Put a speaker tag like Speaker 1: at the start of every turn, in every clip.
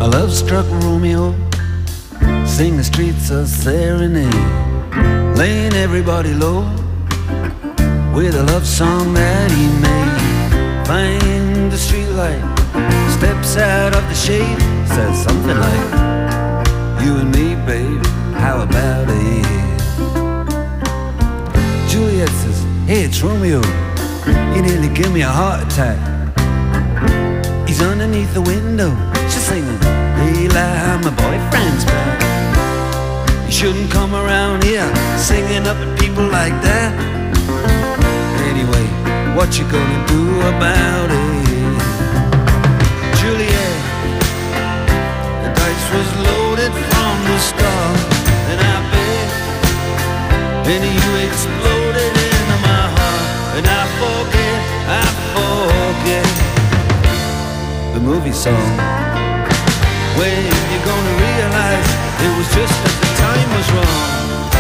Speaker 1: love-struck Romeo, sing the streets a serenade, laying everybody low with a love song that he made. Find the streetlight, steps out of the shade, says something like, you and me, babe, how about it? Juliet says, hey, it's Romeo, you nearly give me a heart attack. He's underneath the window, she's singing, Leila, my boyfriend's back. You shouldn't come around here singing up at people like that. Anyway, what you gonna do about it? Juliet, the dice was loaded from the start, and I bet, and you exploded into my heart, and I forget the movie song. When you gonna realize it was just that the time was wrong,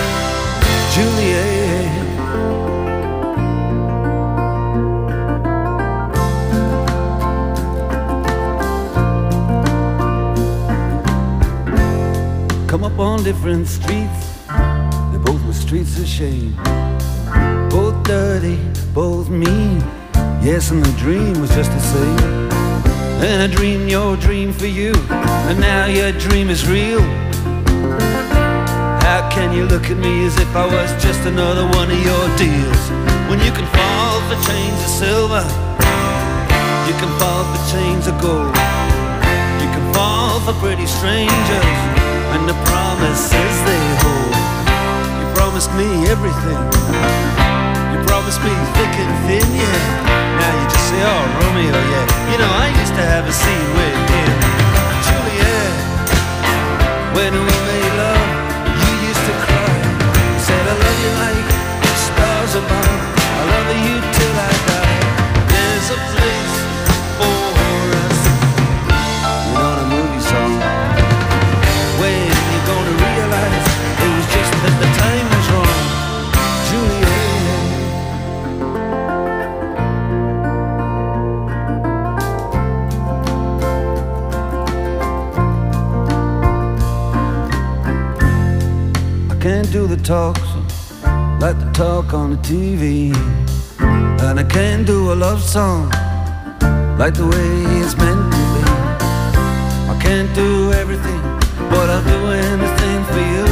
Speaker 1: Juliet? Come up on different streets, they both were streets of shame, both dirty, both mean. Yes, and the dream was just the same. And I dreamed your dream for you, and now your dream is real. How can you look at me as if I was just another one of your deals? When you can fall for chains of silver, you can fall for chains of gold, you can fall for pretty strangers and the promises they hold. You promised me everything, you promised me thick and thin, yeah. Now you just say, oh, Romeo, yeah. You know, I used to have a scene with him. Juliet, when we made love, you used to cry. You said, I love you like the stars above, I love you till I die. There's a place for us. You know the movie song. When you gonna realize it was just that the time was wrong, Juliet? Can't do the talks like the talk on the TV, and I can't do a love song like the way it's meant to be. I can't do everything, but I'll do anything for you.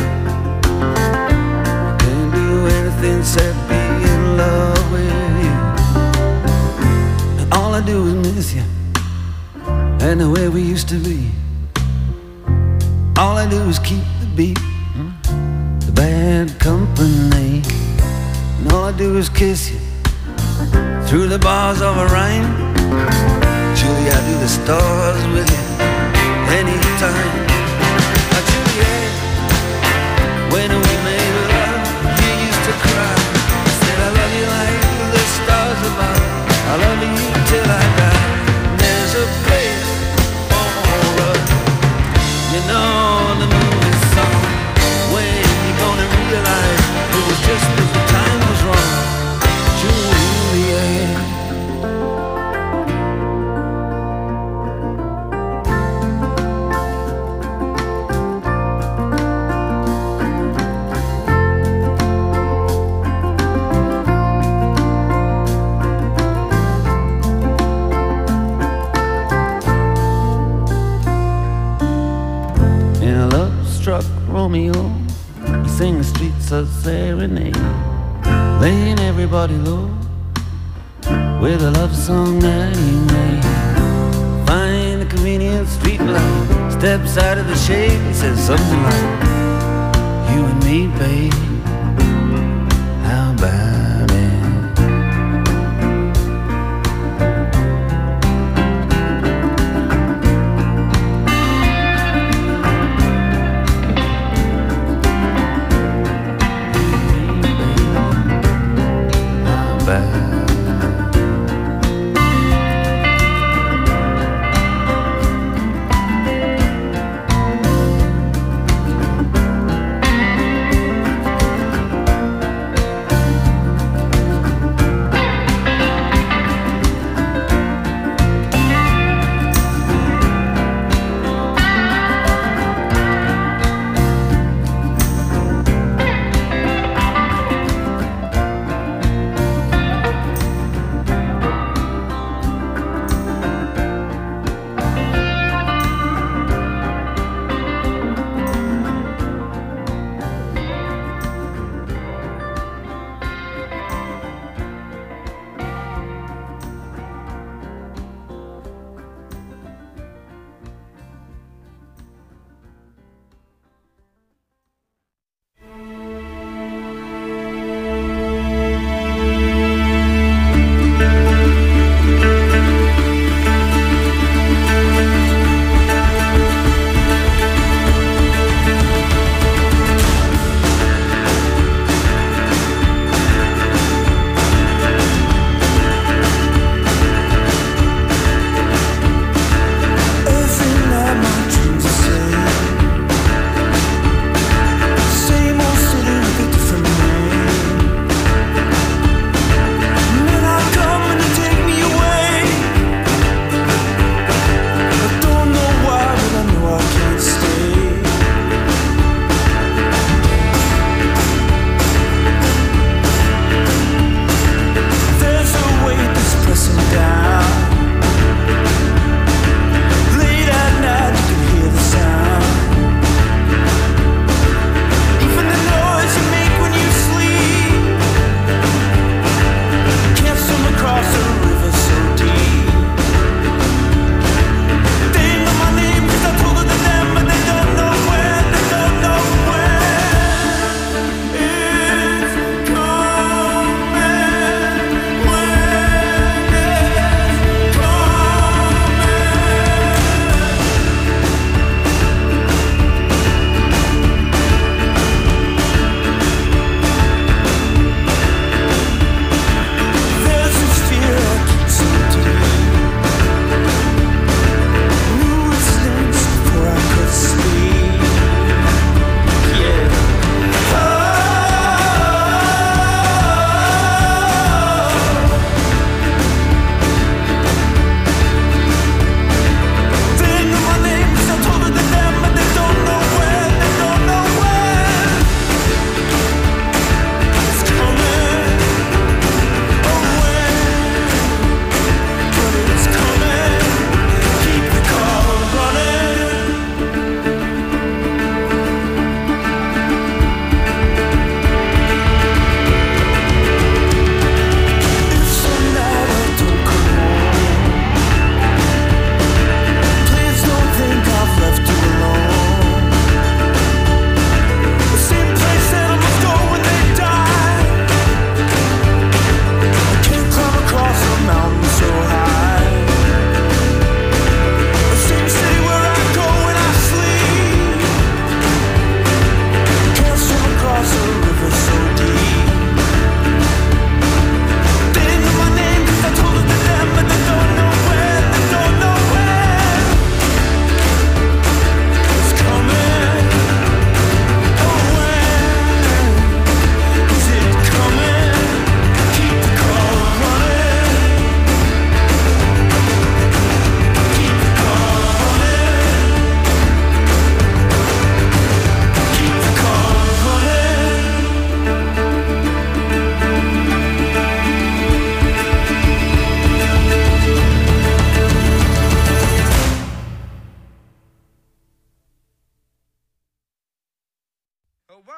Speaker 1: I can't do anything except be in love with you. And all I do is miss you and the way we used to be. All I do is keep the beat, bad company, and all I do is kiss you through the bars of a rhyme. Julie, I do the stars with you anytime. Now, Juliet, when we made love, you used to cry. You said, I love you like the stars above, I love you till I die. And there's a place for us, you know the movie song. When gonna realize it was just that the time was wrong, Juliet. In a love-struck Romeo, sing the streets a serenade, laying everybody low with a love song that he made. Find a convenient street light, steps out of the shade, he says something like, you and me, babe, how about it?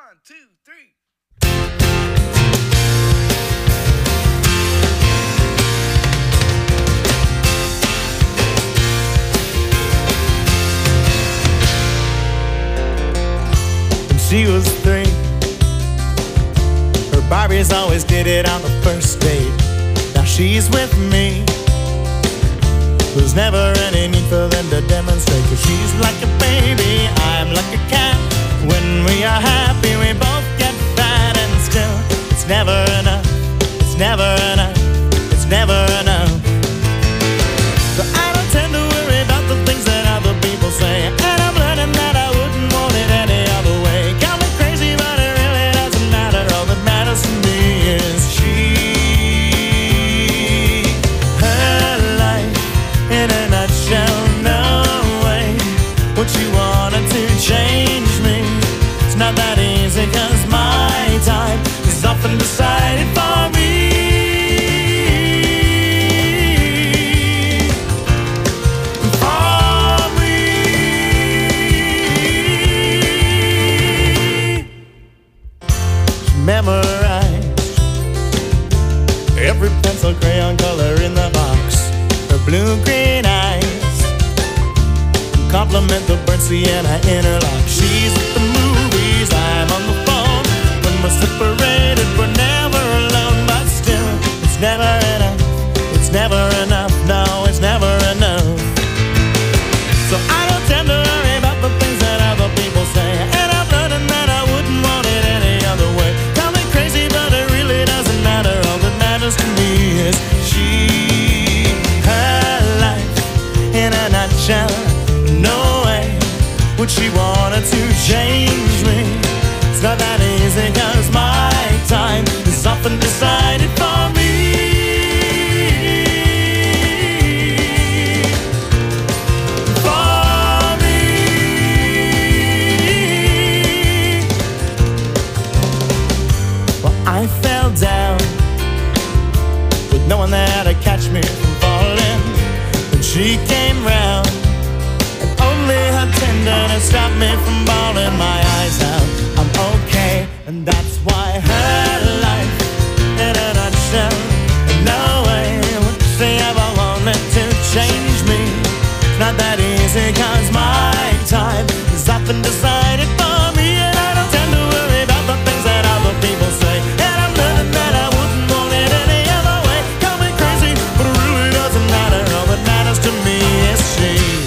Speaker 1: 1, 2, 3.
Speaker 2: She was 3. Her Barbies always did it on the first date. Now she's with me. There's never any need for them to demonstrate, 'cause she's like a baby, I'm like a cat. When we are happy we both get fat, and still it's never enough, it's never enough, it's never enough. So I don't tend to worry about the things that other people say, and I'm learning that I wouldn't want it any other way. Got me crazy, but it really doesn't matter. All that matters to me is she. Her life in a nutshell, no way would she wanted to change me. It's not that easy, 'cause my time is often decided for me. Memorized every pencil crayon color in the box. Her blue-green eyes complement the burnt sienna interlock. She's at the movies, I'm on the phone. When we're separated, we're never alone. But still, it's never enough, it's never enough, no, it's never enough. So I don't tend to worry about the things that other people say, and I'm learning that I wouldn't want it any other way. To me is she. Her life in a nutshell, no way would she wanted to change me. It's not that easy, 'cause my time is often decided for me. For me. Well, I fell down knowing that to catch me from falling. When she came round, and only her tenderness stopped me from bawling my eyes out. I'm okay, and that's why her life in a nutshell, no way would she ever wanted to change me. It's not that easy, 'cause my time is often decided for me, and I don't tend to worry about the things that other people say, and I'm learning that I wouldn't want it any other way. But it really doesn't matter, all that matters to me is she.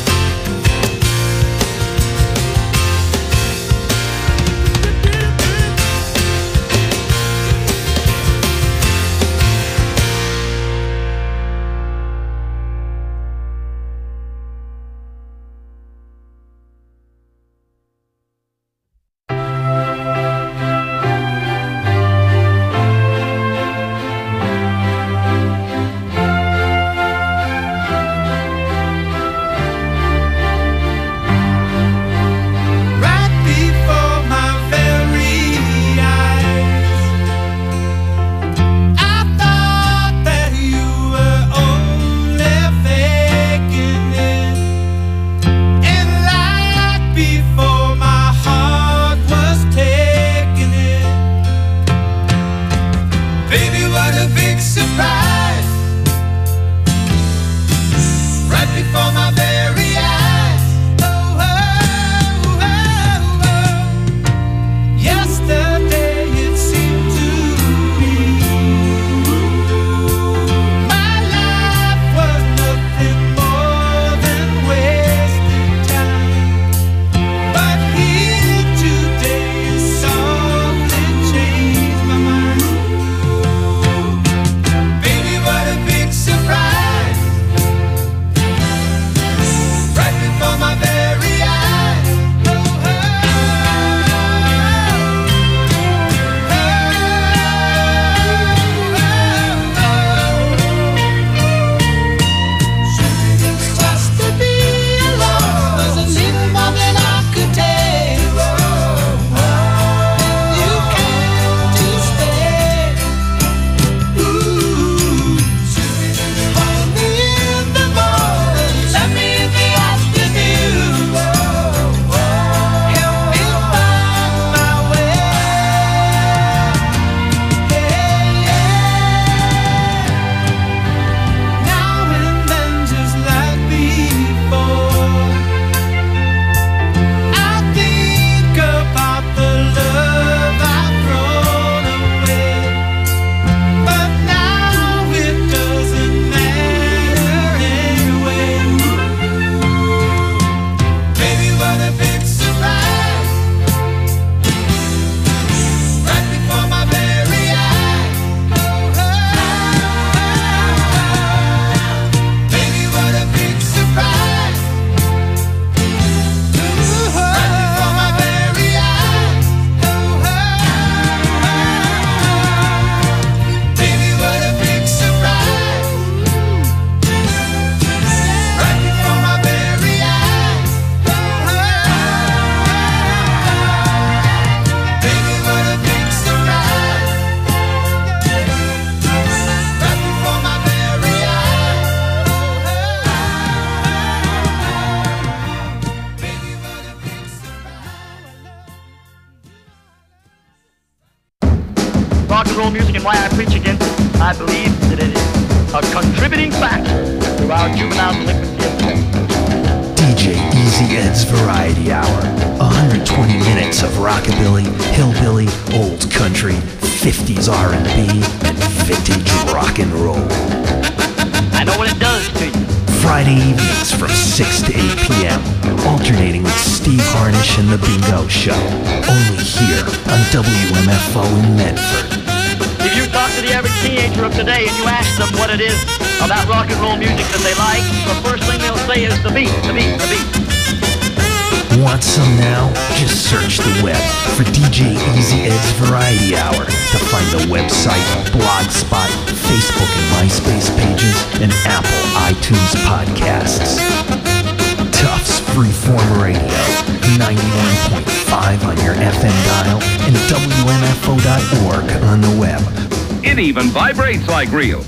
Speaker 3: roll music and why I preach against it, I believe that it is a contributing factor to our juvenile delinquency.
Speaker 4: DJ Easy Ed's Variety Hour. 120 minutes of rockabilly, hillbilly, old country, 50s R&B, and vintage rock and roll.
Speaker 3: I know what it does to you.
Speaker 4: Friday evenings from 6 to 8 p.m. Alternating with Steve Harnish and The Bingo Show. Only here on WMFO in Medford.
Speaker 3: If you talk to the average teenager of today and you ask them what it is about rock and roll music that they like, the first thing they'll say is the beat, the beat, the beat.
Speaker 4: Want some now? Just search the web for DJ Easy Ed's Variety Hour to find the website, Blogspot, Facebook and MySpace pages, and Apple iTunes podcasts. Tufts Freeform Radio, 91.5 on your FM dial, and WMFO.org on the web.
Speaker 5: It even vibrates like real.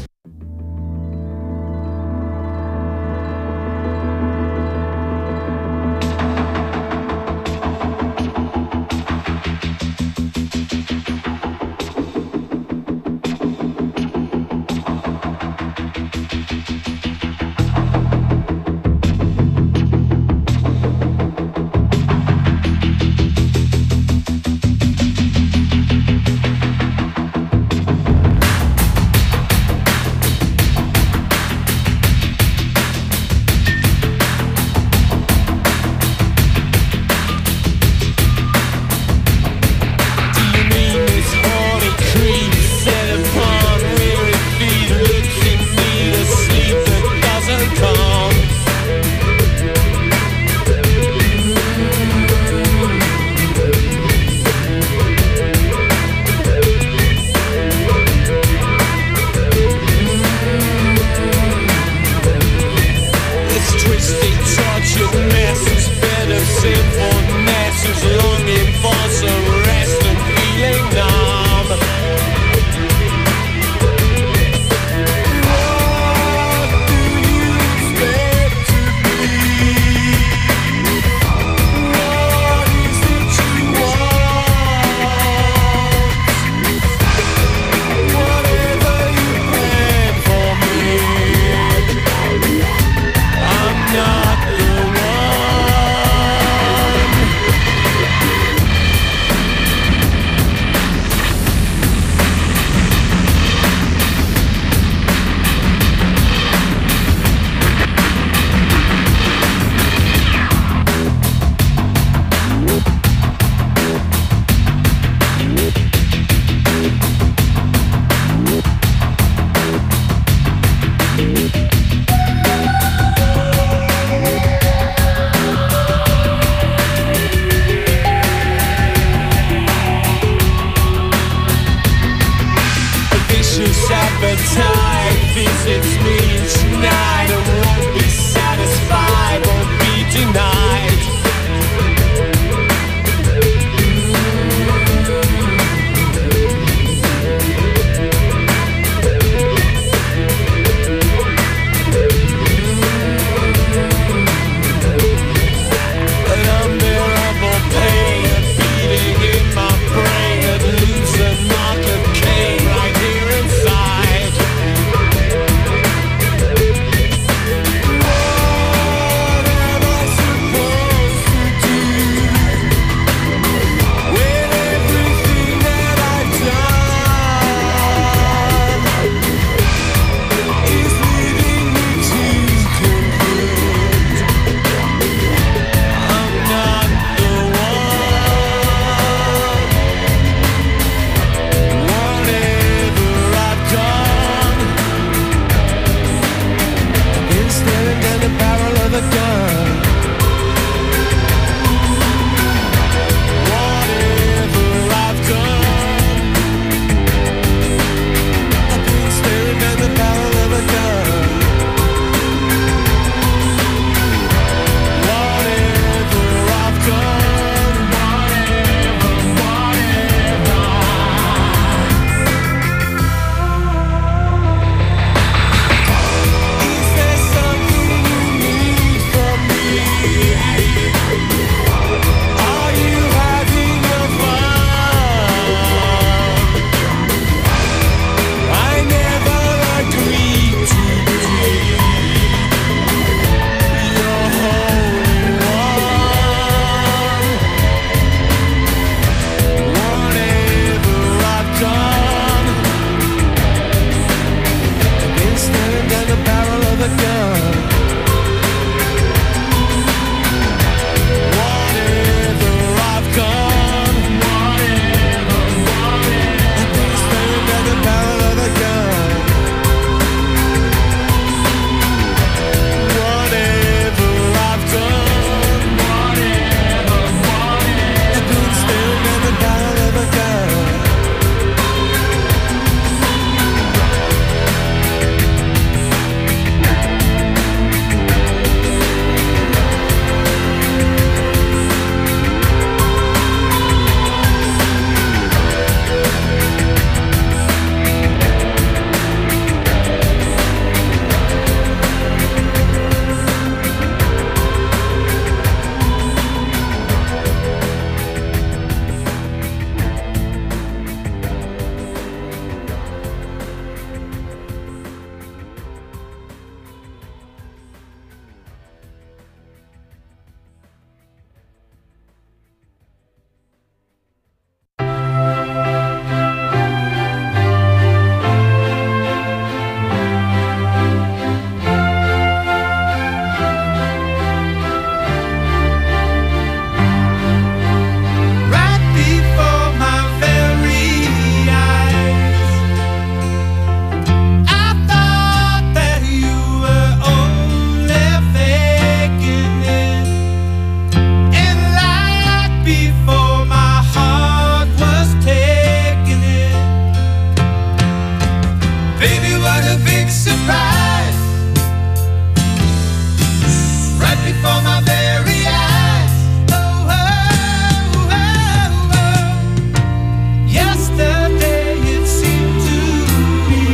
Speaker 2: my very eyes. Oh, oh, oh, oh. Yesterday it seemed to me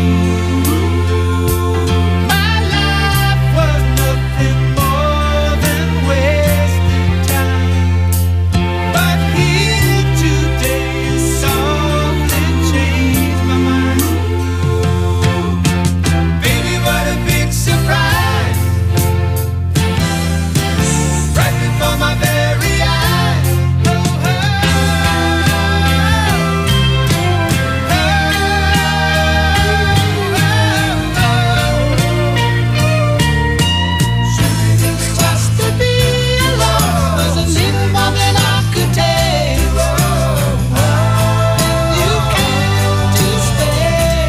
Speaker 2: my life was nothing more than wasted time. But here today is softly changed my mind. Baby, what a big surprise, right before my very eyes. Oh, oh, just to be alone was a little more than I could take. You came to stay.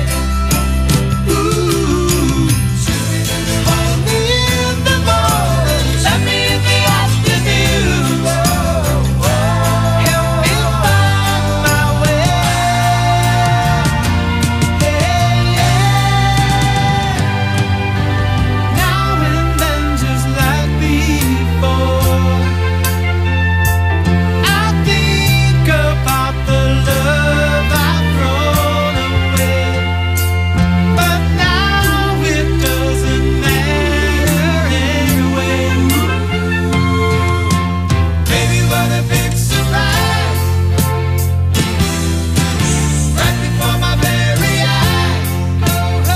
Speaker 2: Ooh, hold me in the morning, let me in the afternoon. Help me find my way. Now and then, just like before, I think about the love I've thrown away. But now it doesn't matter anyway. Baby, what a big surprise, right before my very eyes. Oh,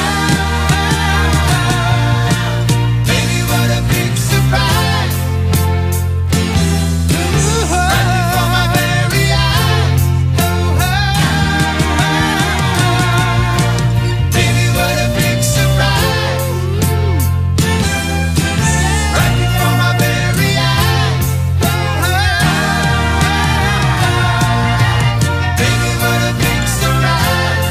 Speaker 2: oh, baby, what a big surprise, right before my very eyes. Oh, baby, what a big surprise, right before my very eyes. Baby, what a big surprise,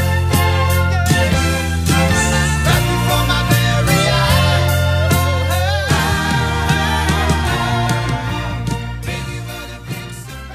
Speaker 2: right before my very eyes. Baby, what a big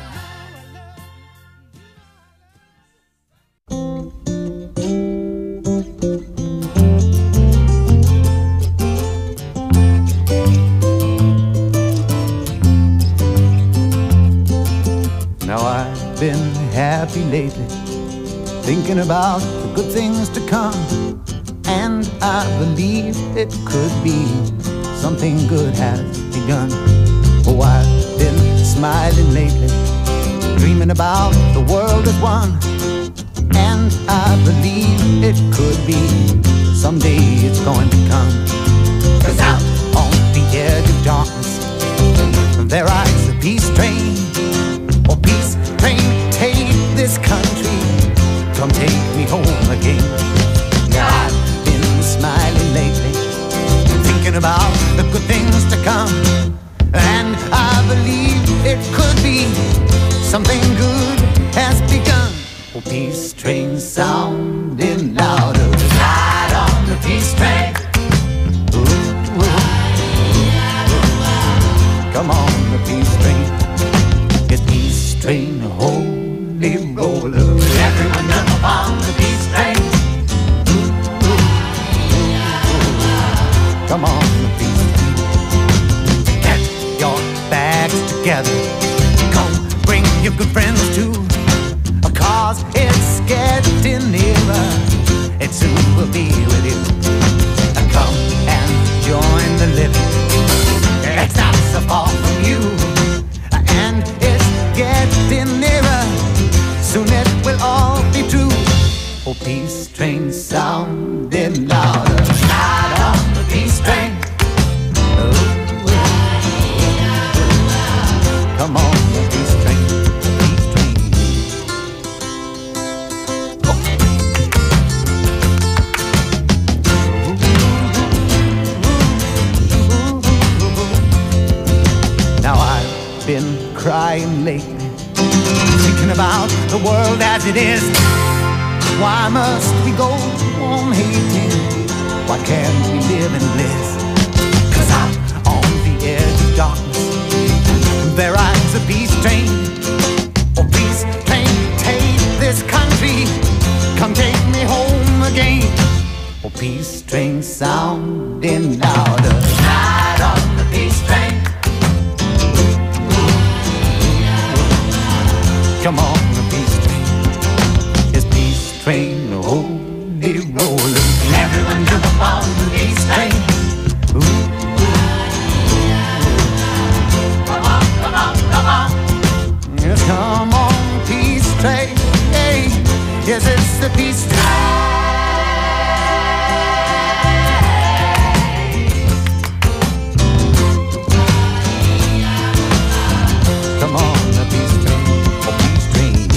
Speaker 1: Now I've been happy lately, thinking about the good things to come, and I believe it could be something good has begun. Oh, I've been smiling lately, dreaming about the world as one, and I believe it could be someday it's going to come. 'Cause out on the edge of darkness there rides a peace train. Oh, peace train, take this country, come take me home again. Now I've been smiling lately, thinking about the good things to come, and I believe it could be something good has begun. Oh, peace train sounding louder, ride on the peace train. Ooh, ooh. Come on, the peace train. Yes, peace train, holy roller. Everyone up on the peace train. Ooh, ooh, ooh. Come on, the peace train. Get your bags together. Come, bring your good friends too. 'Cause it's getting nearer. It soon will be with you. Come and join the living. It's not so far from you, and it's getting nearer. Soon it will all be true. Oh, peace train sounding louder, ride on the peace train. Oh, come on, the peace train, peace train. Now I've been crying lately, thinking about the world as it is. Why must we go on hating? Why can't we live in bliss? 'Cause out on the edge of darkness there rides a peace train. Oh, peace train, take this country, come take me home again. Oh, peace train sounding louder, ride on the peace train.
Speaker 6: be straight. Come on, be straight, oh be straight.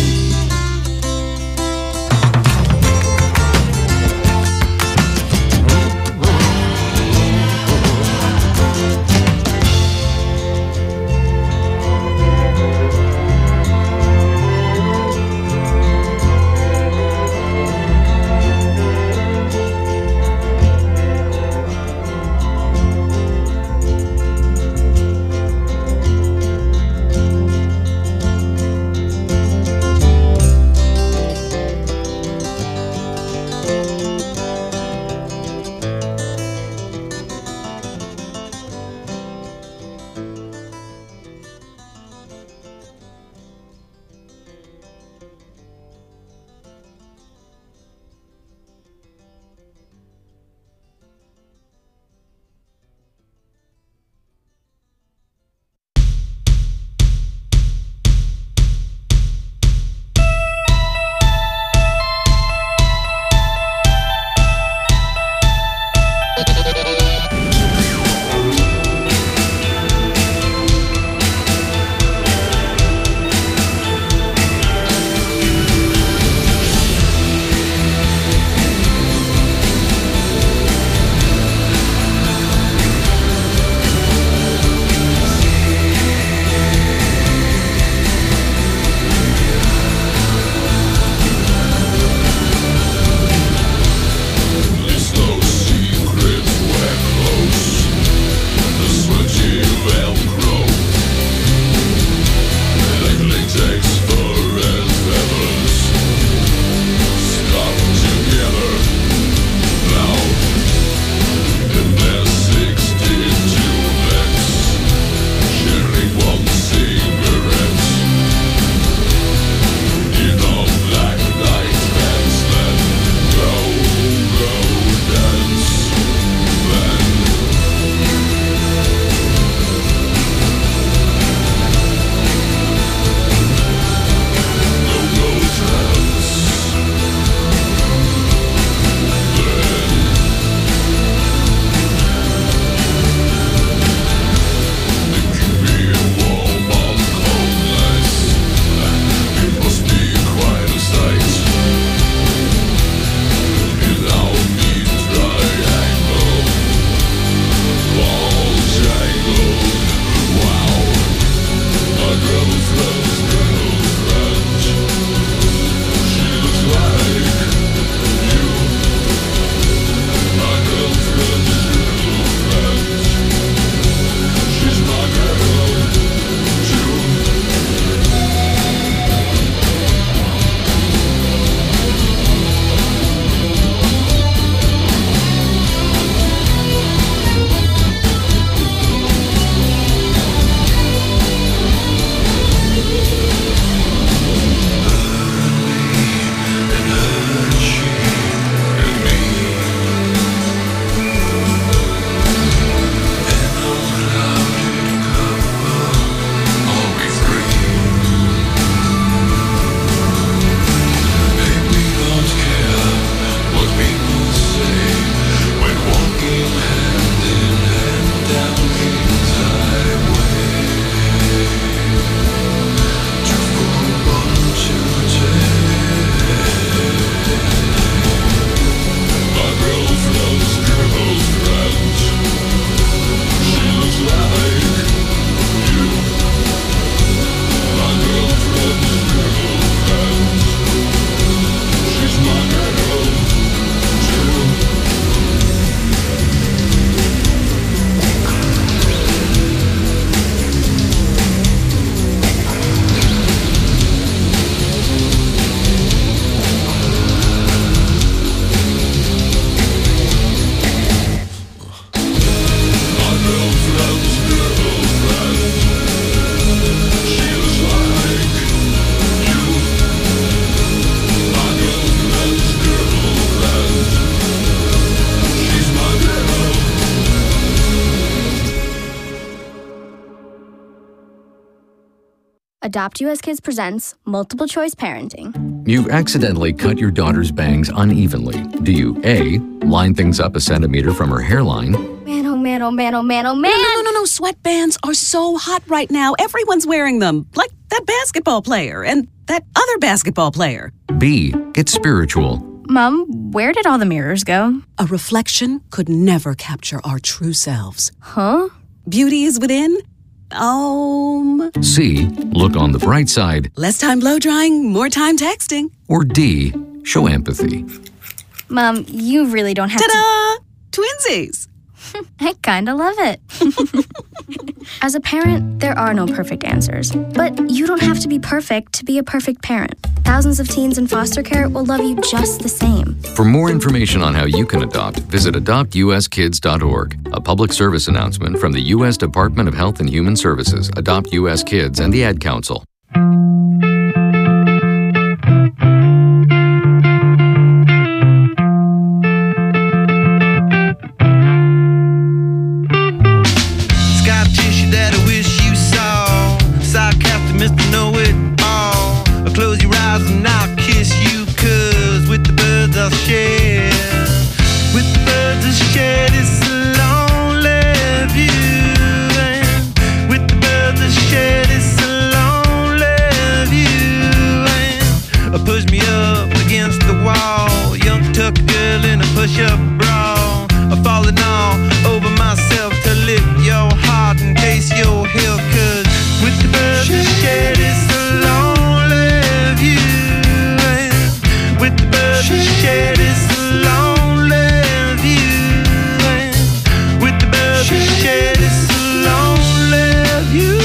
Speaker 7: Adopt US Kids presents Multiple Choice Parenting. You accidentally cut your daughter's bangs unevenly. Do you A, line things up a centimeter from her hairline?
Speaker 8: Man, oh man, oh man, oh man, oh man!
Speaker 9: No. Sweatbands are so hot right now. Everyone's wearing them. Like that basketball player and that other basketball player.
Speaker 7: B, get spiritual.
Speaker 8: Mom, where did all the mirrors go?
Speaker 9: A reflection could never capture our true selves.
Speaker 8: Huh?
Speaker 9: Beauty is within.
Speaker 7: C, look on the bright side.
Speaker 9: Less time blow drying, more time texting.
Speaker 7: Or D, show empathy.
Speaker 8: Mom, you really don't have
Speaker 9: Ta-da! Twinsies!
Speaker 8: I kinda love it. As a parent, there are no perfect answers. But you don't have to be perfect to be a perfect parent. Thousands of teens in foster care will love you just the same.
Speaker 7: For more information on how you can adopt, visit adoptuskids.org. A public service announcement from the U.S. Department of Health and Human Services, Adopt U.S. Kids, and the Ad Council.
Speaker 1: Push-up bra, falling all over myself to lift your heart in case you're here. 'Cause with the birds that shed, it's a lonely view. And with the birds that shed, it's a lonely view. And with the birds that shed, it's a lonely view.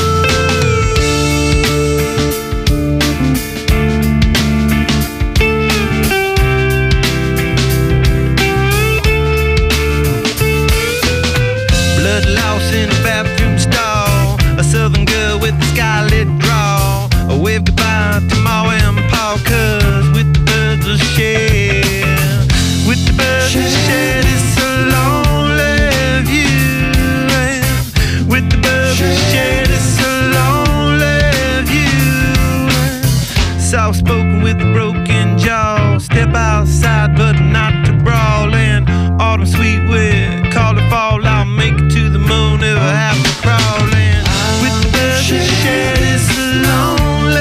Speaker 1: Wave goodbye to Ma and Pa, 'cause with the birds that shed, with the birds that shed, it's a lonely view. And with the birds that shed, it's a lonely view. Soft spoken with a broken jaw, step outside but not to brawl. And autumn sweet with call it fall, I'll make it to the moon if I have to crawl. And with the birds that shed, it's a lonely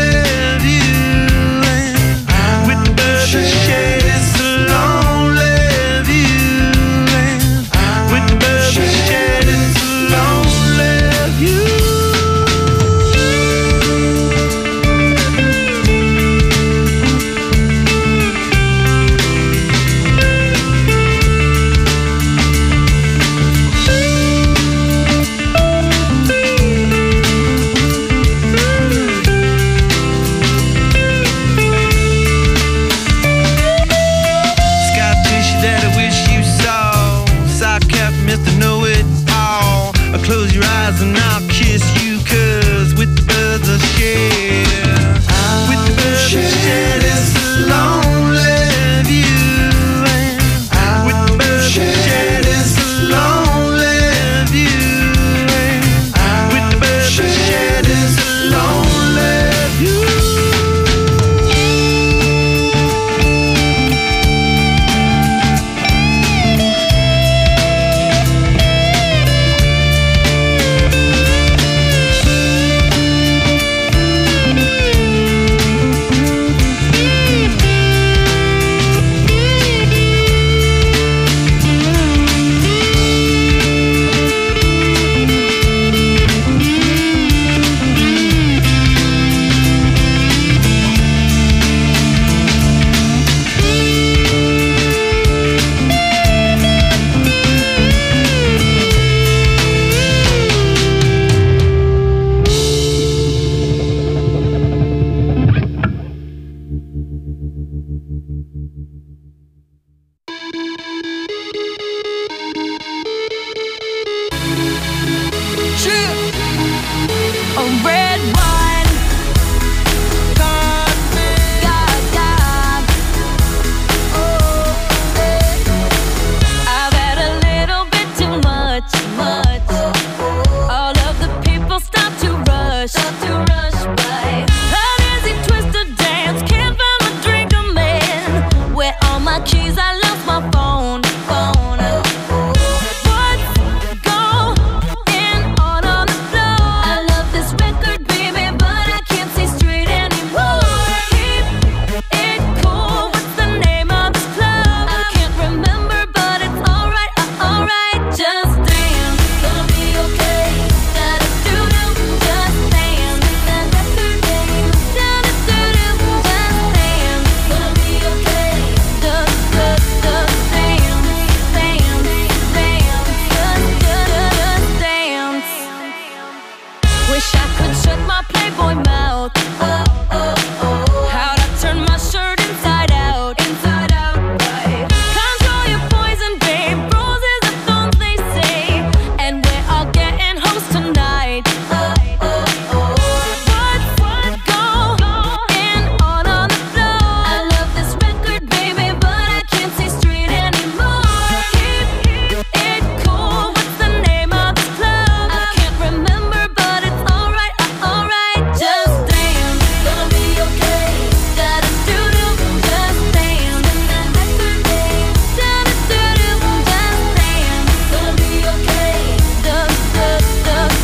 Speaker 1: and I'll kiss you, 'cause with the birds that shed, with the birds that shed, it's a lonely view. And with the birds that shed, it's a lonely view. And with the birds that shed, it's a lonely view.
Speaker 10: could shut my Playboy mouth. How'd I turn my shirt inside out? Inside out, right? Control your poison, babe. Roses are thorns, they say, and we're all getting hoes tonight. What go in on the floor? I love this record, baby, but I can't see straight anymore. Keep it cool. What's the name of this club? I can't remember, but it's alright, alright. Just dance, gonna be okay. Da-da-doo-doo, just dance. That record, babe. Da-da-doo-doo, just dance. Gonna be okay. Just dance, dance,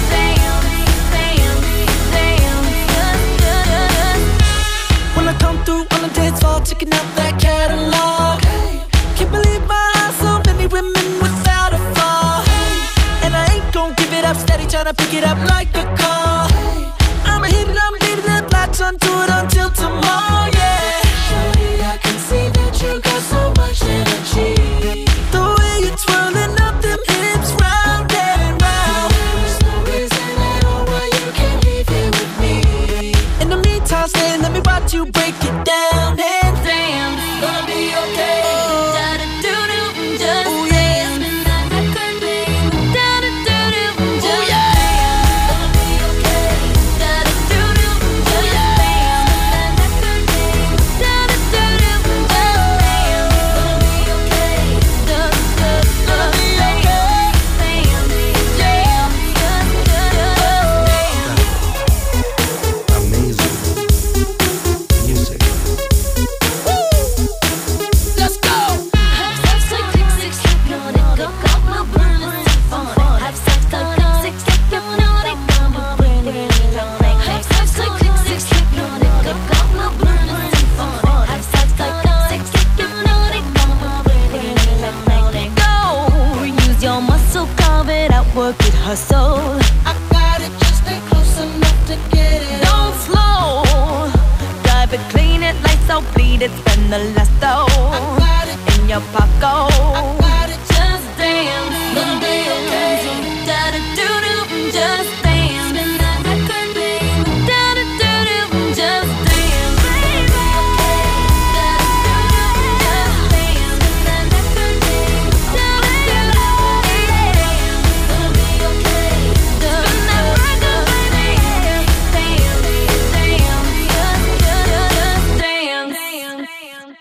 Speaker 2: When I come through on the dance floor, checking out that catalog. Can't believe my eyes, so many women without a flaw. And I ain't gon' give it up, steady tryna pick it up like a car. I'ma hit it, I'm beating it, latch onto it until tomorrow, yeah. Shorty, I can see that you got so much energy. The way you're twirling up them hips round and round. There's no reason at all why you can't leave here with me. In the meantime, stay, let me watch you break it down and
Speaker 10: dance.
Speaker 2: gonna be okay.
Speaker 10: Da-da-doo-doo, just
Speaker 2: Oh, yeah.
Speaker 10: dance. That record, babe. Da-da-doo-doo, just
Speaker 2: yeah.
Speaker 10: dance. Gonna be okay. Da-da-doo-doo, just dance. That record, babe. Da-da-doo-doo, just dance. Gonna be okay. Just dance.
Speaker 6: Amazing music.
Speaker 2: Let's go.
Speaker 10: Have sex like six, hypnotic, go, we'll burn it fun. Have sex like six, hypnotic, we'll burn it lonely. Have sex like six, hypnotic, go, we'll burn it fun. Have sex like six, hypnotic, we'll burn it lonely. Go, use your muscle, carve it out, work it, hustle.
Speaker 2: I got it, just stay close enough to get it.
Speaker 10: Don't slow, dive it, clean it, lights out, bleed it, spend the last dough
Speaker 2: got it.
Speaker 10: in your pocket.
Speaker 2: Got it,
Speaker 10: Just dance, gonna be okay. Da-da-doo-doo, just dance. Spin that record, babe. Da-da-doo-doo, just dance. Da-da-doo-doo, just dance. Spin that record, babe. Da-da-doo-doo, gonna be okay. Spin that record, baby. Dance, dance, just dance.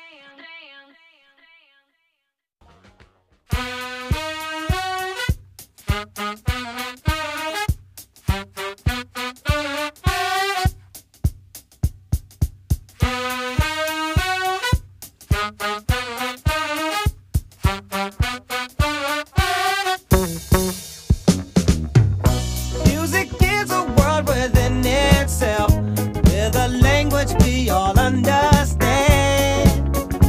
Speaker 2: Music is a world within itself, with a language we all understand,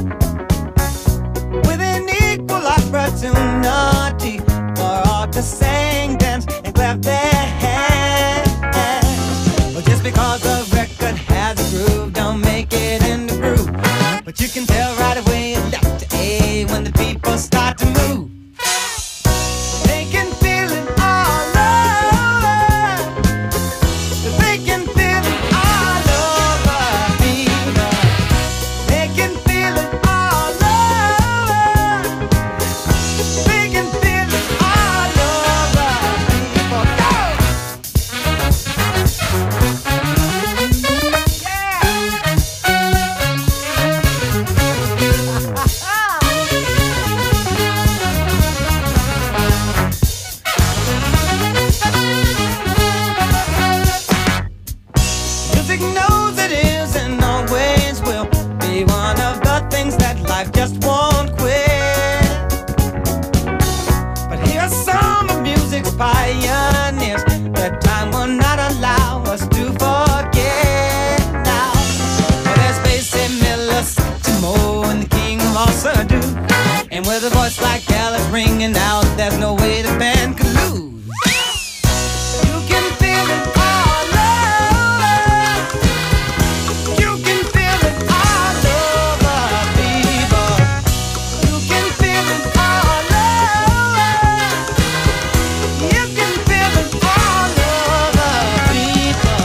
Speaker 2: with an equal opportunity for all to sing, dance, and clap their hands. Well, just because the record has a groove, don't make it in the groove. But you can tell right away left to A when the people start to move. They can feel it all over. They can feel it all over people. They can feel it all over. They can feel it all over people. Go! Music knows it is and always will be one of the things that life just won't quit. But here's some of music's pioneers that time will not allow us to forget now. Well, there's Basie Miller, Satchmo, and the king of all Surdo. And with a voice like Alice ringing out, there's no way the band could lose. You can feel it all over. You can feel it all over, people. You can feel it all over. You can feel it all over, people.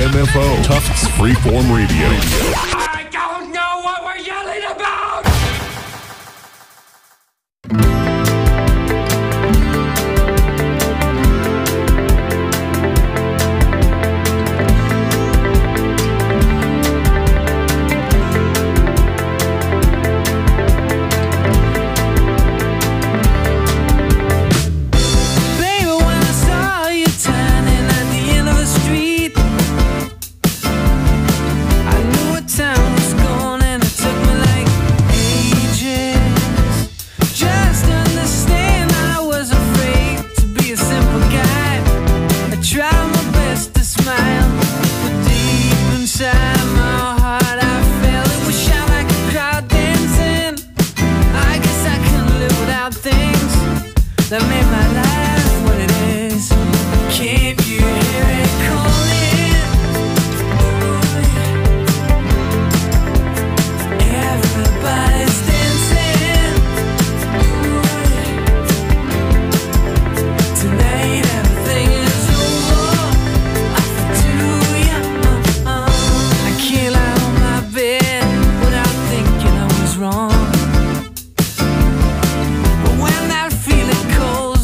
Speaker 11: WMFO, Tufts Freeform Radio.
Speaker 10: I don't know what we're yelling about!
Speaker 12: That made my life what it is. Can't you hear it calling? Everybody's dancing. Tonight everything is over. I feel too young. I can't lie on my bed without thinking I was wrong. But when that feeling calls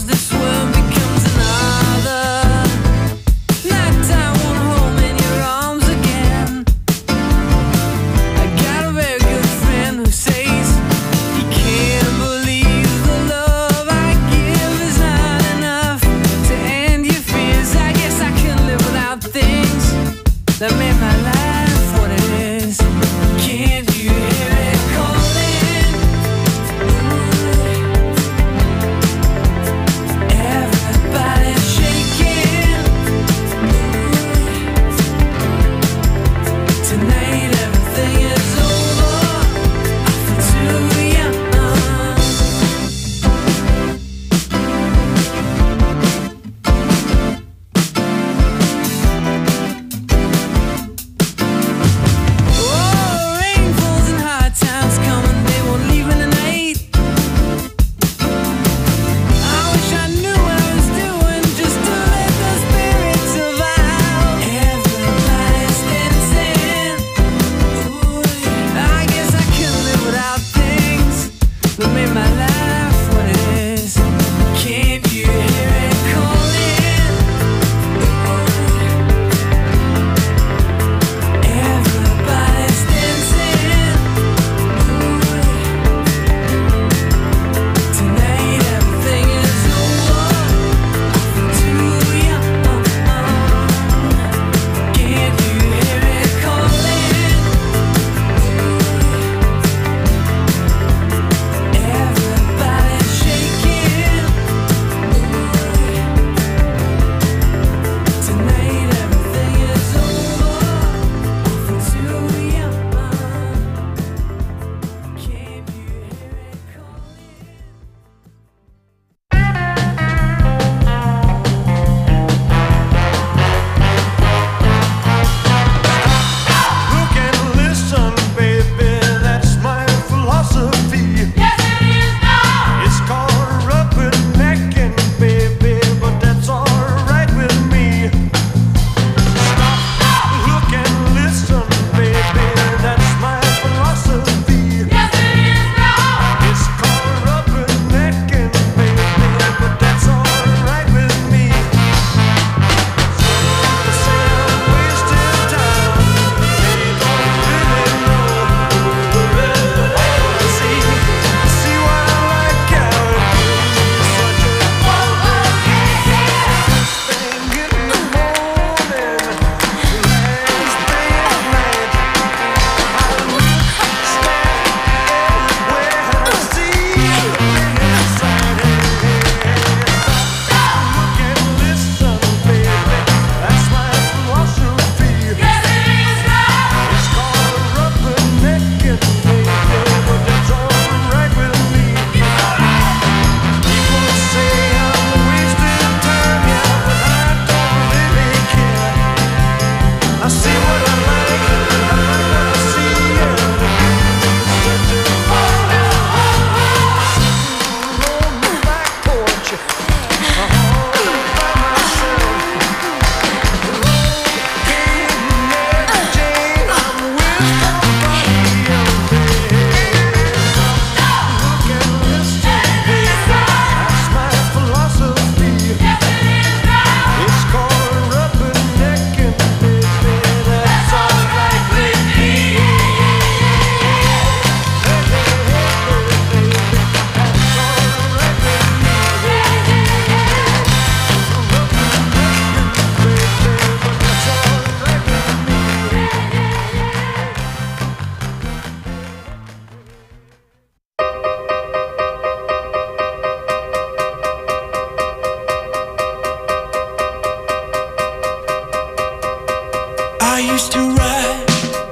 Speaker 13: used to write.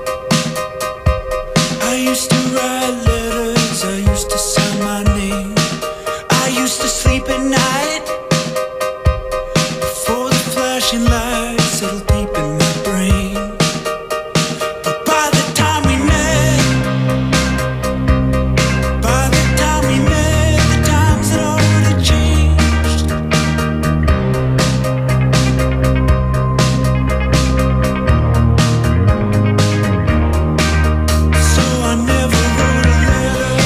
Speaker 13: I used to write letters. I used to sign my name. I used to sleep at night before the flashing lights settled deep in my brain. But by the time we met, the times had already changed. So I never wrote a letter.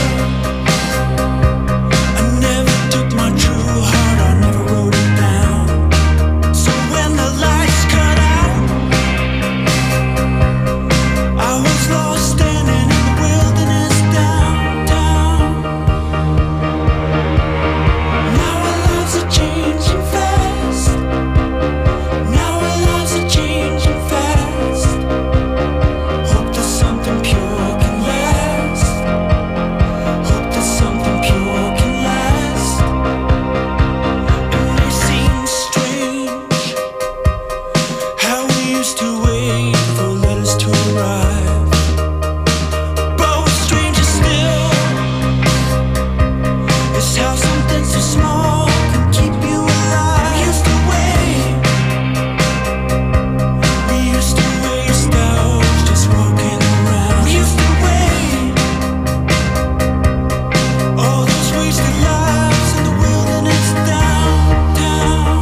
Speaker 13: I never took my true heart, I never wrote it down. So when the lights cut out, I was lost standing in the wilderness downtown. Now our lives are changing fast. Now our lives are changing fast. Hope that something pure can last. Hope that something pure can last. It may seem strange how we used to wait for letters to arrive, but what's stranger still is how something so small can keep you alive. We used to wait. We used to waste hours just walking around. We used to wait. All those wasted lives in the wilderness downtown.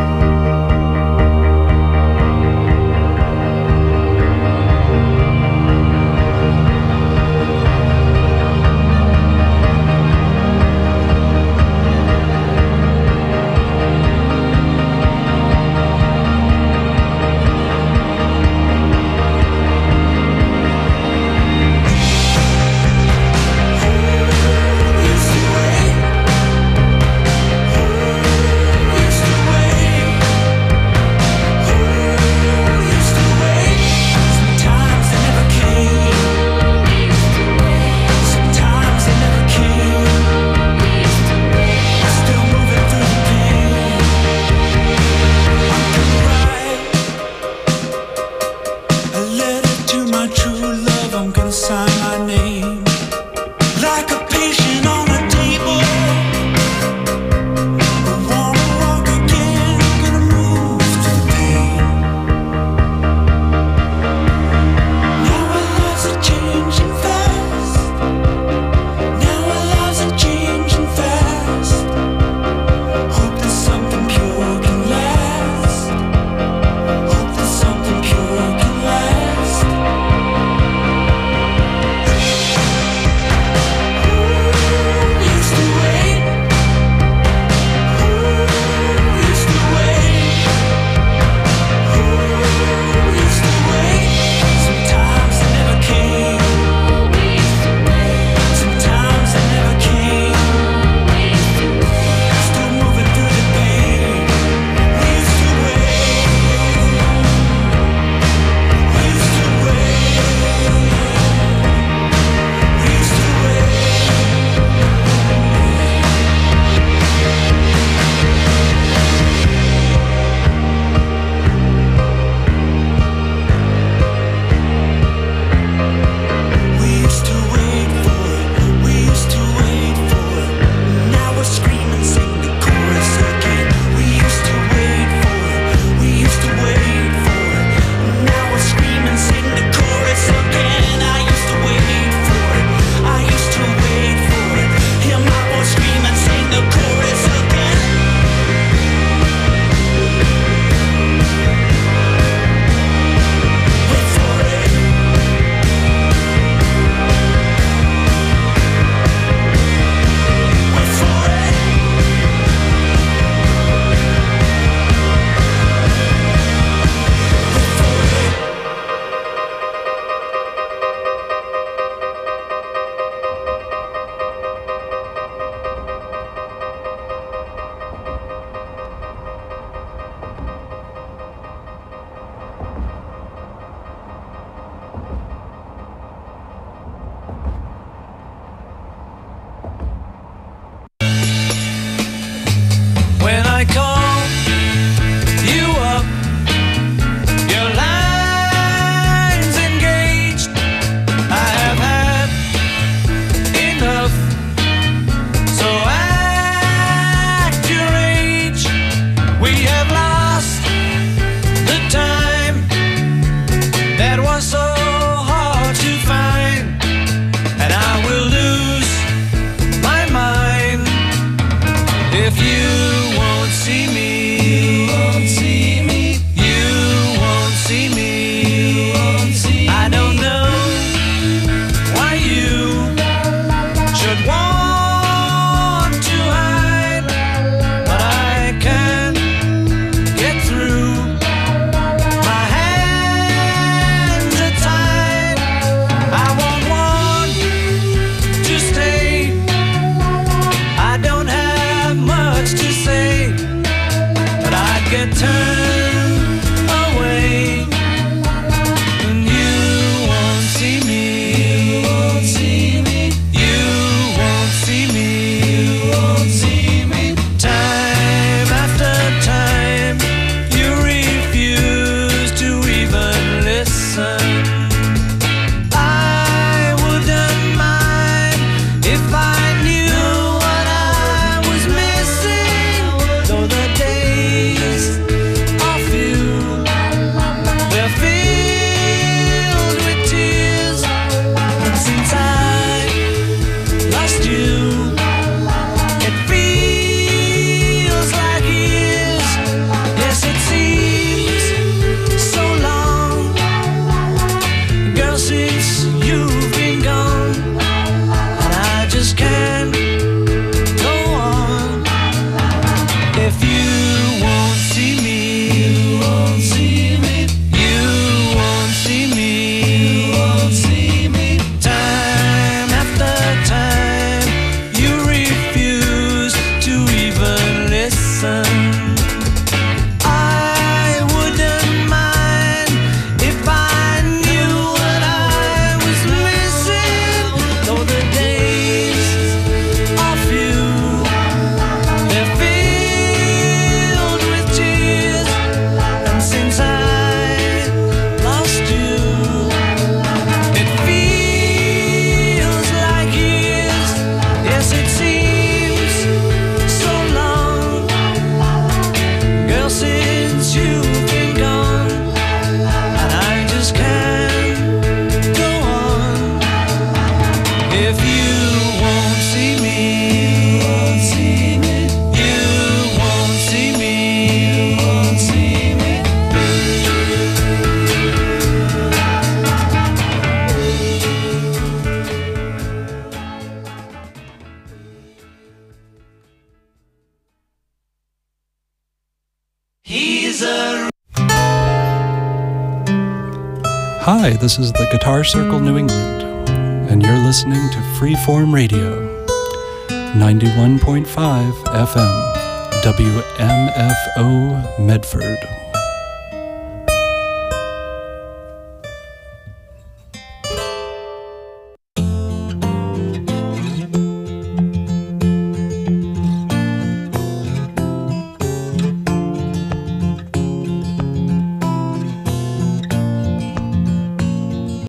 Speaker 13: Sign my name like a patient on a table. I wanna walk again, gonna move to the pain. Now our lives are changing fast. Now our lives are changing fast. Hope that something pure can last. Hope that something pure can last.
Speaker 1: If you won't see me, you won't see me. He's a
Speaker 14: Hi, this is the Guitar Circle New England, and you're listening to Freeform Radio, 91.5 FM, WMFO Medford.